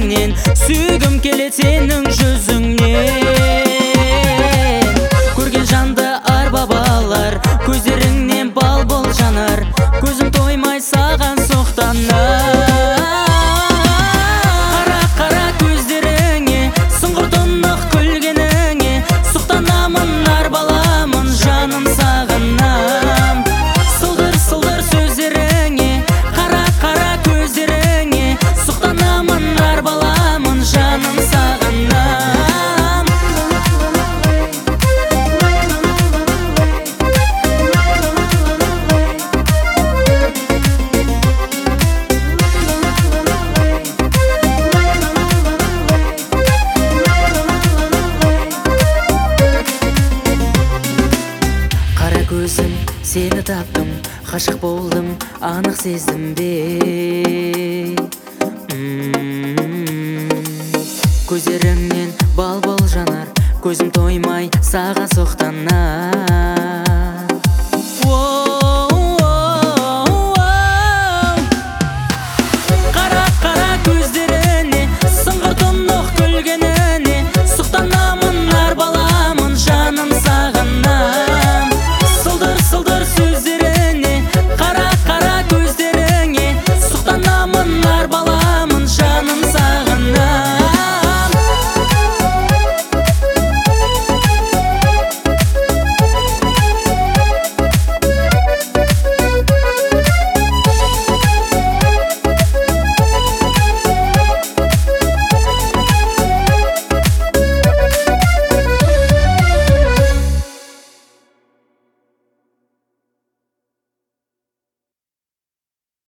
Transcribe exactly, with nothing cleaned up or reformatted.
көздеріңнен сүйгім келет сенің жүзіңнен. Көрген жанды арбап алар, көздеріңнен бал бол жанар, көзім тоймай саған соқтанар. Қара қара көздеріңе, сұңғыр тұнық күлгеніңе, соқтанамын арбаламын жаным сағынам. Сылдыр сылдыр сөздеріңе, қара қара көздеріңе, соқтанамын арбаламын жаным сағынам. Қара көзім, сені таптым, ғашық болдым, анық сездім бе. М-м-м. Көздеріңнен бал бол жанар, көзім тоймай саған соқтанар.